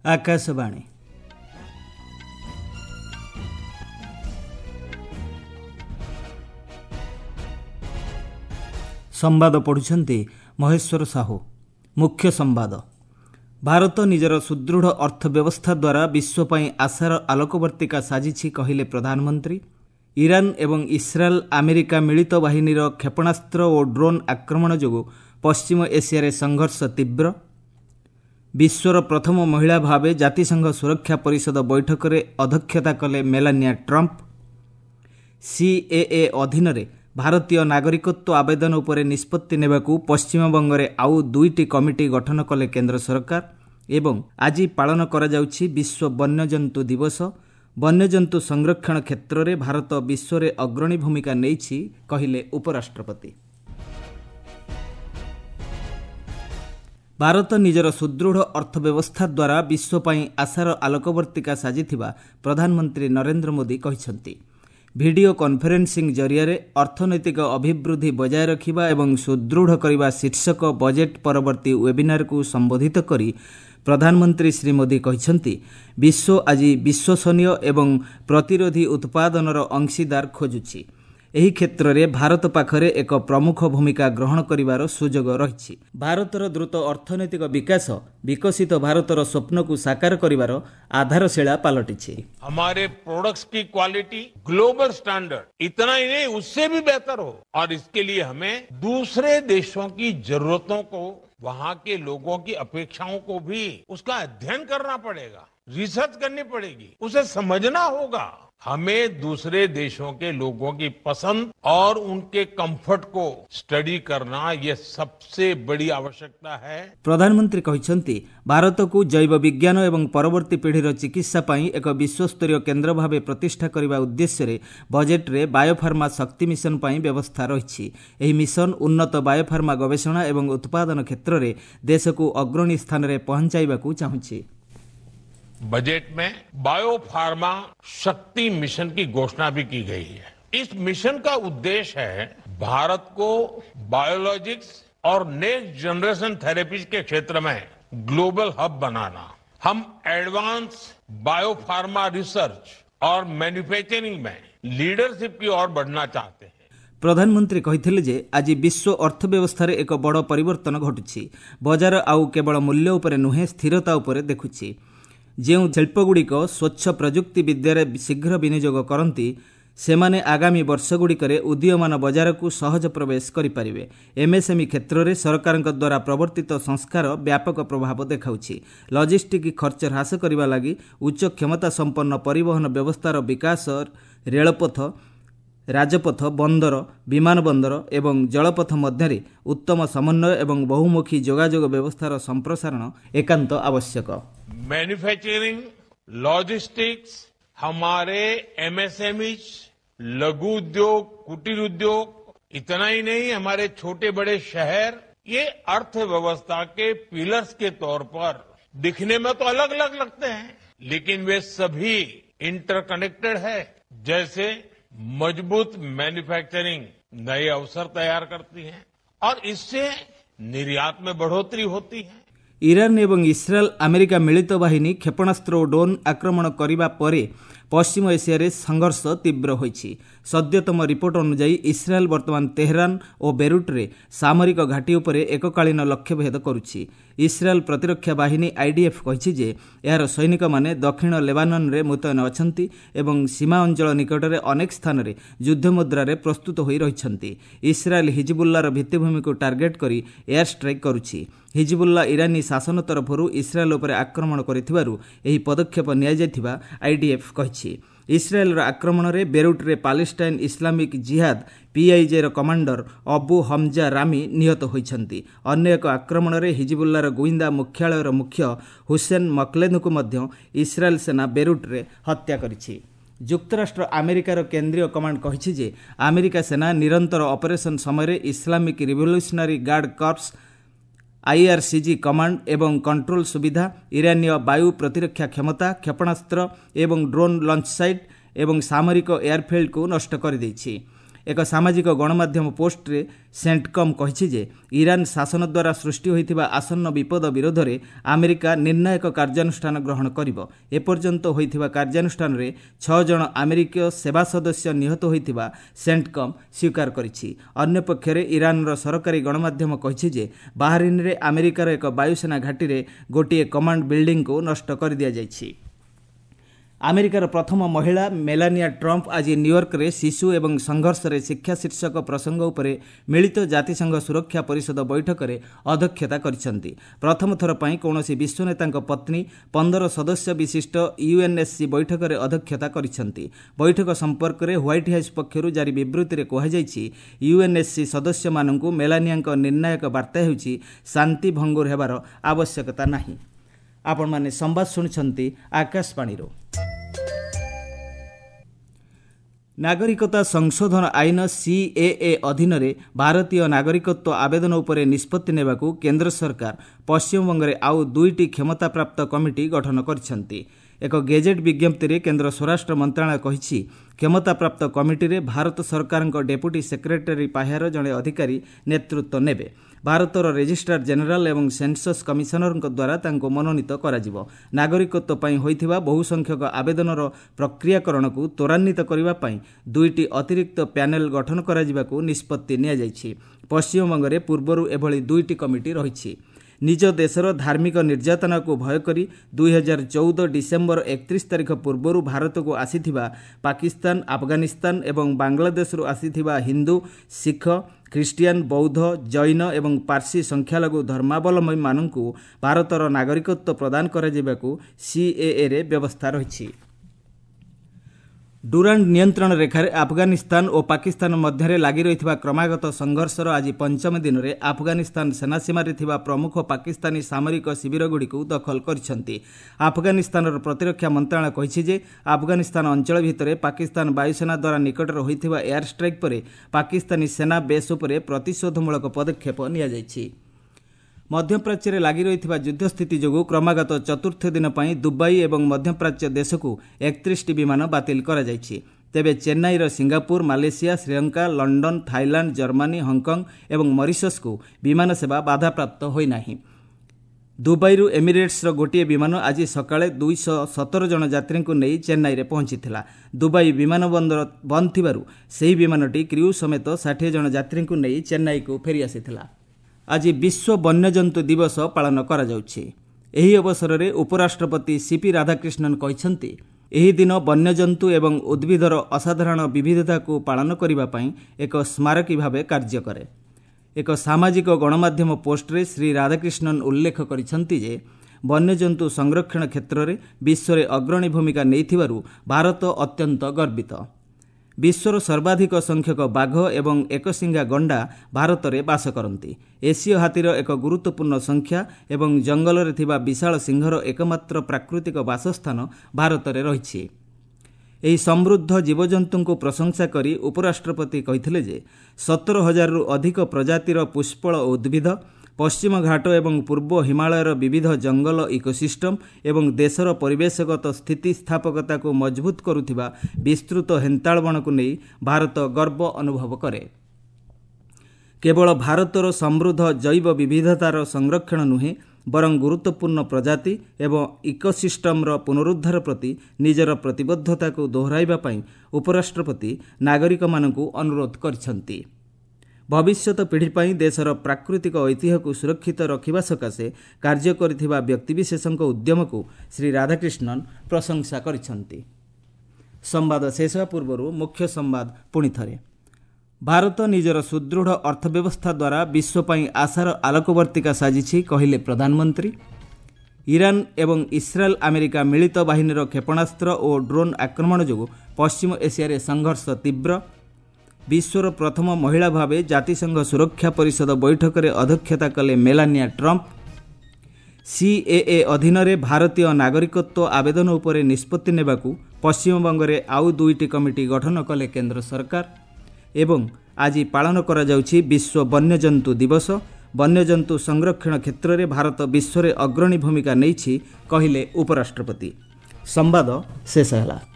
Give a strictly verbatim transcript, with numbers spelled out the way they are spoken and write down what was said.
आकाशवाणी संवाद पढ़ुछंती महेश्वर साहू। मुख्य संवाद। भारत निजर सुदृढ़ अर्थव्यवस्था द्वारा विश्व पई आशार आलोकवर्तिका साजिछि कहिले प्रधानमंत्री। इरान एवं इस्राएल अमेरिका मिलित बाहिनीर क्षेपणास्त्र और ड्रोन आक्रमण जोगु पश्चिम एशियारे संघर्ष तीव्र। विश्वर प्रथम महिला भावे जातिसंघ सुरक्षा परिषद बैठक में अध्यक्षता कले मेलानिया ट्रंप। सीएए अधीन भारतीय नागरिकत्व आवेदन उपरे निष्पत्ति नेबाकू पश्चिमबंग में आउ दुईटी कमिटी गठन कले केंद्र सरकार। एवं आज पालन करा जाउछि विश्व वन्यजंतु दिवस। वन्यजंतु संरक्षण क्षेत्र में भारत विश्व में अग्रणी भूमिका नेइछि कहिले उपराष्ट्रपति। भारत निजर सुदृढ़ अर्थव्यवस्था द्वारा विश्व पई आशार आलोकवर्तिका साजिथिबा प्रधानमंत्री नरेंद्र मोदी कहिसंती। वीडियो कॉन्फ्रेंसिंग जरिया अर्थनैतिक अभिवृद्धि बजाय रखिबा एवं सुदृढ़ करने शीर्षक बजेट परवर्ती वेबिनार को संबोधित करी प्रधानमंत्री श्री मोदी कहिसंती विश्व आज विश्वसनीय एवं प्रतिरोधी उत्पादनर अंशीदार खोजुछि। एही क्षेत्र में भारत पाखरे एक प्रमुख भूमिका ग्रहण करिवार सुजोग रहिछि। भारतर द्रुत अर्थनैतिक विकास विकसित भारतर स्वप्न को साकार करिवार आधारशिला पलटिछि। हमारे प्रोडक्ट्स की क्वालिटी ग्लोबल स्टैंडर्ड इतना ही नहीं उससे भी बेहतर हो, और इसके लिए हमें दूसरे देशों की जरूरतों को, वहाँ के लोगों की अपेक्षाओं को भी उसका अध्ययन करना पड़ेगा, रिसर्च करनी पड़ेगी, उसे समझना होगा। हमें दूसरे देशों के लोगों की पसंद और उनके कंफर्ट को स्टडी करना ये सबसे बड़ी आवश्यकता है। प्रधानमंत्री कहिसंती भारत को जैव विज्ञान एवं परवर्ती पीढ़ीर चिकित्सा पई एक विश्वस्तरीय केंद्र भावे प्रतिष्ठा करने उद्देश्य रे बजेट रे बायोफार्मा शक्ति मिशन पई व्यवस्था रहिछि। एही मिशन उन्नत बायोफार्मा गवेषणा एवं उत्पादन क्षेत्र रे देश को अग्रणी स्थान रे पहुंचाइबाकू चाहुछि। बजट में बायोफार्मा शक्ति मिशन की घोषणा भी की गई है। इस मिशन का उद्देश्य है भारत को बायोलॉजिक्स और नेक्स्ट जनरेशन थेरेपीज के क्षेत्र में ग्लोबल हब बनाना। हम एडवांस बायोफार्मा रिसर्च और मैन्युफैक्चरिंग में लीडरशिप की ओर बढ़ना चाहते हैं। प्रधानमंत्री कहिथिले जे आज विश्व अर्थव्यवस्था रे एक बड़ परिवर्तन घटुछि। बाजार आउ केवल मूल्य उपरे नुहे स्थिरता उपरे देखुछि। ଯେଉଁ ଶିଳ୍ପଗୁଡ଼ିକ ସ୍ୱଚ୍ଛ ପ୍ରଯୁକ୍ତି ବିଦ୍ୟାରେ ଶୀଘ୍ର ବିନିଯୋଗ କରନ୍ତି ସେମାନେ ଆଗାମୀ ବର୍ଷଗୁଡ଼ିକରେ ଉଦୀୟମାନ ବଜାରକୁ ସହଜ ପ୍ରବେଶ କରିପାରିବେ। ଏମ୍ଏସ୍ଏମ୍ଇ କ୍ଷେତ୍ରରେ ସରକାରଙ୍କ ଦ୍ୱାରା ପ୍ରବର୍ତ୍ତିତ ସଂସ୍କାର ବ୍ୟାପକ ପ୍ରଭାବ ଦେଖାଉଛି। ଲଜିଷ୍ଟିକ୍ ଖର୍ଚ୍ଚ ହ୍ରାସ କରିବା ଲାଗି ଉଚ୍ଚ କ୍ଷମତା ସମ୍ପନ୍ନ ପରିବହନ ବ୍ୟବସ୍ଥାର ବିକାଶ, ରେଳପଥ, ରାଜପଥ, ବନ୍ଦର, ବିମାନ ବନ୍ଦର ଏବଂ ଜଳପଥ ମଧ୍ୟରେ ଉତ୍ତମ ସମନ୍ୱୟ ଏବଂ ବହୁମୁଖୀ ଯୋଗାଯୋଗ ବ୍ୟବସ୍ଥାର ସମ୍ପ୍ରସାରଣ ଏକାନ୍ତ ଆବଶ୍ୟକ। मैन्युफैक्चरिंग, लॉजिस्टिक्स, हमारे एमएसएमई, लघु उद्योग, कुटीर उद्योग, इतना ही नहीं हमारे छोटे बड़े शहर ये अर्थव्यवस्था के पिलर्स के तौर पर दिखने में तो अलग अलग लगते हैं, लेकिन वे सभी इंटरकनेक्टेड है। जैसे मजबूत मैन्युफैक्चरिंग नए अवसर तैयार करती है और इससे निर्यात में बढ़ोतरी होती है। इरान एवं इस्राएल अमेरिका मिलित बाहिनी क्षेपणास्त्र और ड्रोन आक्रमण करने पर पश्चिम एशिया रे संघर्ष तीव्र होइछि। सद्यतम रिपोर्ट अनुसार इस्राएल वर्तमान तेहरान और बेरुट रे सामरिक घाटी उपरे एककालीन लक्ष्यभेद करुछि। इस्राएल प्रतिरक्षा बाहिनी आईडीएफ कहिछि जे यार सैनिक माने दक्षिण लेबानन रे मुतयन अछंती एवं सीमा अंचल निकट रे अनेक स्थान रे युद्ध मुद्रा रे प्रस्तुत होई रहिछंती। इस्राएल हिजबुल्लार भित्तिभूमि को टार्गेट करी एयर स्ट्राइक करुछि। हिजबुल्ला इरानी शासन तरफରୁ इस्राएल उपरे आक्रमण करिथिबारु एही पदक्षेप निया जायथिबा आईडीएफ कहिछि। इस्राएलर आक्रमण रे बेरुट रे पालेस्टाइन इस्लामिक जिहाद पीआईजे र कमांडर अबू हमजा रामी निहत होइछंती। अन्य एक आक्रमण रे हिजबुल्लार गोइंदा मुख्यालयर मुख्य हुसैन मकलेन को मध्य इस्राएल सेना बेरुट रे हत्या करिछि। ଯୁକ୍ତରାଷ୍ଟ୍ର ଆମେରିକାର କେନ୍ଦ୍ରୀୟ କମାଣ୍ଡ କହିଛି ଯେ ଆମେରିକା ସେନା ନିରନ୍ତର ଅପରେସନ ସମୟରେ Islamic revolutionary guard corps IRCG command एवं कंट्रोल सुविधा, इरानीय वायु प्रतिरक्षा क्षमता, क्षेपणास्त्र एवं ड्रोन लॉन्च साइट एवं सामरिक एयरफील्ड को नष्ट कर देछि। ଏକ ସାମାଜିକ ଗଣମାଧ୍ୟମ ପୋଷ୍ଟରେ ସେଣ୍ଟକମ୍ କହିଛି ଯେ ଇରାନ ଶାସନ ଦ୍ୱାରା ସୃଷ୍ଟି ହୋଇଥିବା ଆସନ୍ନ ବିପଦ ବିରୋଧରେ ଆମେରିକା ନିର୍ଣ୍ଣାୟକ କାର୍ଯ୍ୟାନୁଷ୍ଠାନ ଗ୍ରହଣ କରିବ। ଏପର୍ଯ୍ୟନ୍ତ ହୋଇଥିବା କାର୍ଯ୍ୟାନୁଷ୍ଠାନରେ ଛଅ ଜଣ ଆମେରିକୀୟ ସେବା ସଦସ୍ୟ ନିହତ ହୋଇଥିବା ସେଣ୍ଟକମ୍ ସ୍ୱୀକାର କରିଛି। ଅନ୍ୟପକ୍ଷରେ ଇରାନର ସରକାରୀ ଗଣମାଧ୍ୟମ କହିଛି ଯେ ବାହାରିନରେ ଆମେରିକାର ଏକ ବାୟୁସେନା ଘାଟିରେ ଗୋଟିଏ କମାଣ୍ଡ ବିଲ୍ଡିଂକୁ ନଷ୍ଟ କରିଦିଆଯାଇଛି। ଆମେରିକାର ପ୍ରଥମ ମହିଳା ମେଲାନିଆ ଟ୍ରମ୍ପ ଆଜି ନ୍ୟୁୟର୍କରେ ଶିଶୁ ଏବଂ ସଂଘର୍ଷରେ ଶିକ୍ଷା ଶୀର୍ଷକ ପ୍ରସଙ୍ଗ ଉପରେ ମିଳିତ ଜାତିସଂଘ ସୁରକ୍ଷା ପରିଷଦ ବୈଠକରେ ଅଧ୍ୟକ୍ଷତା କରିଛନ୍ତି। ପ୍ରଥମ ଥର ପାଇଁ କୌଣସି ବିଶ୍ୱନେତାଙ୍କ ପତ୍ନୀ ପନ୍ଦର ସଦସ୍ୟ ବିଶିଷ୍ଟ ୟୁଏନ୍ଏସ୍ସି ବୈଠକରେ ଅଧ୍ୟକ୍ଷତା କରିଛନ୍ତି। ବୈଠକ ସମ୍ପର୍କରେ ହ୍ୱାଇଟ୍ ହାଉସ୍ ପକ୍ଷରୁ ଜାରି ବିବୃତ୍ତିରେ କୁହାଯାଇଛି, ୟୁଏନ୍ଏସ୍ସି ସଦସ୍ୟମାନଙ୍କୁ ମେଲାନିଆଙ୍କ ନିର୍ଣ୍ଣାୟକ ବାର୍ତ୍ତା ହେଉଛି ଶାନ୍ତି ଭଙ୍ଗୁର ହେବାର ଆବଶ୍ୟକତା ନାହିଁ। ଆପଣମାନେ ସମ୍ବାଦ ଶୁଣିଛନ୍ତି ଆକାଶବାଣୀରୁ। ନାଗରିକତା ସଂଶୋଧନ ଆଇନ ସିଏଏ ଅଧୀନରେ ଭାରତୀୟ ନାଗରିକତ୍ୱ ଆବେଦନ ଉପରେ ନିଷ୍ପତ୍ତି ନେବାକୁ କେନ୍ଦ୍ର ସରକାର ପଶ୍ଚିମବଙ୍ଗରେ ଆଉ ଦୁଇଟି କ୍ଷମତାପ୍ରାପ୍ତ କମିଟି ଗଠନ କରିଛନ୍ତି। ଏକ ଗେଜେଟ୍ ବିଜ୍ଞପ୍ତିରେ କେନ୍ଦ୍ର ସ୍ୱରାଷ୍ଟ୍ର ମନ୍ତ୍ରଣାଳୟ କହିଛି, କ୍ଷମତାପ୍ରାପ୍ତ କମିଟିରେ ଭାରତ ସରକାରଙ୍କ ଡେପୁଟି ସେକ୍ରେଟାରୀ ପାହ୍ୟାର ଜଣେ ଅଧିକାରୀ ନେତୃତ୍ୱ ନେବେ। ଭାରତର ରେଜିଷ୍ଟ୍ରାର ଜେନେରାଲ ଏବଂ ସେନ୍ସସ୍ କମିଶନରଙ୍କ ଦ୍ୱାରା ତାଙ୍କୁ ମନୋନୀତ କରାଯିବ। ନାଗରିକତ୍ୱ ପାଇଁ ହୋଇଥିବା ବହୁ ସଂଖ୍ୟକ ଆବେଦନର ପ୍ରକ୍ରିୟାକରଣକୁ ତ୍ୱରାନ୍ୱିତ କରିବା ପାଇଁ ଦୁଇଟି ଅତିରିକ୍ତ ପ୍ୟାନେଲ ଗଠନ କରାଯିବାକୁ ନିଷ୍ପତ୍ତି ନିଆଯାଇଛି। ପଶ୍ଚିମବଙ୍ଗରେ ପୂର୍ବରୁ ଏଭଳି ଦୁଇଟି କମିଟି ରହିଛି। ନିଜ ଦେଶର ଧାର୍ମିକ ନିର୍ଯାତନାକୁ ଭୟ କରି ଦୁଇ ହଜାର ଚଉଦ ଡିସେମ୍ବର ଏକତିରିଶ ତାରିଖ ପୂର୍ବରୁ ଭାରତକୁ ଆସିଥିବା ପାକିସ୍ତାନ, ଆଫଗାନିସ୍ତାନ ଏବଂ ବାଂଲାଦେଶରୁ ଆସିଥିବା ହିନ୍ଦୁ, ଶିଖ, ଖ୍ରୀଷ୍ଟିଆନ, ବୌଦ୍ଧ, ଜୈନ ଏବଂ ପାର୍ସୀ ସଂଖ୍ୟାଲଘୁ ଧର୍ମାବଲମ୍ବୀମାନଙ୍କୁ ଭାରତର ନାଗରିକତ୍ୱ ପ୍ରଦାନ କରାଯିବାକୁ ସିଏଏରେ ବ୍ୟବସ୍ଥା ରହିଛି। ଡୁରାଣ୍ଡ ନିୟନ୍ତ୍ରଣ ରେଖାରେ ଆଫଗାନିସ୍ତାନ ଓ ପାକିସ୍ତାନ ମଧ୍ୟରେ ଲାଗି ରହିଥିବା କ୍ରମାଗତ ସଂଘର୍ଷର ଆଜି ପଞ୍ଚମ ଦିନରେ ଆଫଗାନିସ୍ତାନ ସେନାସୀମାରେ ଥିବା ପ୍ରମୁଖ ପାକିସ୍ତାନୀ ସାମରିକ ଶିବିରଗୁଡ଼ିକୁ ଦଖଲ କରିଛନ୍ତି। ଆଫଗାନିସ୍ତାନର ପ୍ରତିରକ୍ଷା ମନ୍ତ୍ରଣାଳୟ କହିଛି ଯେ ଆଫଗାନିସ୍ତାନ ଅଞ୍ଚଳ ଭିତରେ ପାକିସ୍ତାନ ବାୟୁସେନା ଦ୍ୱାରା ନିକଟରେ ହୋଇଥିବା ଏୟାର ଷ୍ଟ୍ରାଇକ୍ ପରେ ପାକିସ୍ତାନୀ ସେନା ବେସ୍ ଉପରେ ପ୍ରତିଶୋଧମୂଳକ ପଦକ୍ଷେପ ନିଆଯାଇଛି। ମଧ୍ୟପ୍ରାଚ୍ୟରେ ଲାଗି ରହିଥିବା ଯୁଦ୍ଧସ୍ଥିତି ଯୋଗୁଁ କ୍ରମାଗତ ଚତୁର୍ଥ ଦିନ ପାଇଁ ଦୁବାଇ ଏବଂ ମଧ୍ୟପ୍ରାଚ୍ୟ ଦେଶକୁ ଏକତିରିଶଟି ବିମାନ ବାତିଲ କରାଯାଇଛି। ତେବେ ଚେନ୍ନାଇର Singapore, Malaysia, Sri Lanka, London, Thailand, Germany, Hong Kong ଏବଂ ମରିସସ୍କୁ ବିମାନ ସେବା ବାଧାପ୍ରାପ୍ତ ହୋଇନାହିଁ। ଦୁବାଇରୁ ଏମିରେଟ୍ସର ଗୋଟିଏ ବିମାନ ଆଜି ସକାଳେ ଦୁଇଶହ ସତର ଜଣ ଯାତ୍ରୀଙ୍କୁ ନେଇ ଚେନ୍ନାଇରେ ପହଞ୍ଚିଥିଲା। ଦୁବାଇ ବିମାନ ବନ୍ଦର ବନ୍ଦ ଥିବାରୁ ସେହି ବିମାନଟି କ୍ରିଉ ସମେତ ଷାଠିଏ ଜଣ ଯାତ୍ରୀଙ୍କୁ ନେଇ ଚେନ୍ନାଇକୁ ଫେରିଆସିଥିଲା। ଆଜି ବିଶ୍ୱ ବନ୍ୟଜନ୍ତୁ ଦିବସ ପାଳନ କରାଯାଉଛି। ଏହି ଅବସରରେ ଉପରାଷ୍ଟ୍ରପତି ସିପି ରାଧାକ୍ରିଷ୍ଣନ୍ କହିଛନ୍ତି, ଏହି ଦିନ ବନ୍ୟଜନ୍ତୁ ଏବଂ ଉଦ୍ଭିଦର ଅସାଧାରଣ ବିବିଧତାକୁ ପାଳନ କରିବା ପାଇଁ ଏକ ସ୍ମାରକୀ ଭାବେ କାର୍ଯ୍ୟ କରେ। ଏକ ସାମାଜିକ ଗଣମାଧ୍ୟମ ପୋଷ୍ଟରେ ଶ୍ରୀ ରାଧାକ୍ରିଷ୍ଣନ୍ ଉଲ୍ଲେଖ କରିଛନ୍ତି ଯେ ବନ୍ୟଜନ୍ତୁ ସଂରକ୍ଷଣ କ୍ଷେତ୍ରରେ ବିଶ୍ୱରେ ଅଗ୍ରଣୀ ଭୂମିକା ନେଇଥିବାରୁ ଭାରତ ଅତ୍ୟନ୍ତ ଗର୍ବିତ। ବିଶ୍ୱର ସର୍ବାଧିକ ସଂଖ୍ୟକ ବାଘ ଏବଂ ଏକଶିଙ୍ଗା ଗଣ୍ଡା ଭାରତରେ ବାସ କରନ୍ତି। ଏସୀୟ ହାତୀର ଏକ ଗୁରୁତ୍ୱପୂର୍ଣ୍ଣ ସଂଖ୍ୟା ଏବଂ ଜଙ୍ଗଲରେ ଥିବା ବିଶାଳ ସିଂହର ଏକମାତ୍ର ପ୍ରାକୃତିକ ବାସସ୍ଥାନ ଭାରତରେ ରହିଛି। ଏହି ସମୃଦ୍ଧ ଜୀବଜନ୍ତୁଙ୍କୁ ପ୍ରଶଂସା କରି ଉପରାଷ୍ଟ୍ରପତି କହିଥିଲେ ଯେ ସତର ହଜାରରୁ ଅଧିକ ପ୍ରଜାତିର ପୁଷ୍ପଳ ଉଦ୍ଭିଦ, ପଶ୍ଚିମ ଘାଟ ଏବଂ ପୂର୍ବ ହିମାଳୟର ବିବିଧ ଜଙ୍ଗଲ ଇକୋସିଷ୍ଟମ୍ ଏବଂ ଦେଶର ପରିବେଶଗତ ସ୍ଥିତିସ୍ଥାପକତାକୁ ମଜବୁତ କରୁଥିବା ବିସ୍ତୃତ ହେନ୍ତାଳବଣକୁ ନେଇ ଭାରତ ଗର୍ବ ଅନୁଭବ କରେ। କେବଳ ଭାରତର ସମୃଦ୍ଧ ଜୈବ ବିବିଧତାର ସଂରକ୍ଷଣ ନୁହେଁ, ବରଂ ଗୁରୁତ୍ୱପୂର୍ଣ୍ଣ ପ୍ରଜାତି ଏବଂ ଇକୋସିଷ୍ଟମ୍ର ପୁନରୁଦ୍ଧାର ପ୍ରତି ନିଜର ପ୍ରତିବଦ୍ଧତାକୁ ଦୋହରାଇବା ପାଇଁ ଉପରାଷ୍ଟ୍ରପତି ନାଗରିକମାନଙ୍କୁ ଅନୁରୋଧ କରିଛନ୍ତି। ଭବିଷ୍ୟତ ପିଢ଼ି ପାଇଁ ଦେଶର ପ୍ରାକୃତିକ ଐତିହ୍ୟକୁ ସୁରକ୍ଷିତ ରଖିବା ସକାଶେ କାର୍ଯ୍ୟ କରିଥିବା ବ୍ୟକ୍ତିବିଶେଷଙ୍କ ଉଦ୍ୟମକୁ ଶ୍ରୀ ରାଧାକ୍ରିଷ୍ଣନ୍ ପ୍ରଶଂସା କରିଛନ୍ତି। ସମ୍ବାଦ ଶେଷ ହେବା ପୂର୍ବରୁ ମୁଖ୍ୟ ସମ୍ବାଦ ପୁଣି ଥରେ। ଭାରତ ନିଜର ସୁଦୃଢ଼ ଅର୍ଥବ୍ୟବସ୍ଥା ଦ୍ୱାରା ବିଶ୍ୱ ପାଇଁ ଆଶାର ଆଲୋକବର୍ତ୍ତିକା ସାଜିଛି କହିଲେ ପ୍ରଧାନମନ୍ତ୍ରୀ। ଇରାନ ଏବଂ ଇସ୍ରାଏଲ୍ ଆମେରିକା ମିଳିତ ବାହିନୀର କ୍ଷେପଣାସ୍ତ୍ର ଓ ଡ୍ରୋନ୍ ଆକ୍ରମଣ ଯୋଗୁଁ ପଶ୍ଚିମ ଏସିଆରେ ସଂଘର୍ଷ ତୀବ୍ର। ବିଶ୍ୱର ପ୍ରଥମ ମହିଳା ଭାବେ ଜାତିସଂଘ ସୁରକ୍ଷା ପରିଷଦ ବୈଠକରେ ଅଧ୍ୟକ୍ଷତା କଲେ ମେଲାନିଆ ଟ୍ରମ୍ପ। ସିଏଏ ଅଧୀନରେ ଭାରତୀୟ ନାଗରିକତ୍ୱ ଆବେଦନ ଉପରେ ନିଷ୍ପତ୍ତି ନେବାକୁ ପଶ୍ଚିମବଙ୍ଗରେ ଆଉ ଦୁଇଟି କମିଟି ଗଠନ କଲେ କେନ୍ଦ୍ର ସରକାର। ଏବଂ ଆଜି ପାଳନ କରାଯାଉଛି ବିଶ୍ୱ ବନ୍ୟଜନ୍ତୁ ଦିବସ। ବନ୍ୟଜନ୍ତୁ ସଂରକ୍ଷଣ କ୍ଷେତ୍ରରେ ଭାରତ ବିଶ୍ୱରେ ଅଗ୍ରଣୀ ଭୂମିକା ନେଇଛି କହିଲେ ଉପରାଷ୍ଟ୍ରପତି। ସମ୍ବାଦ ଶେଷ ହେଲା।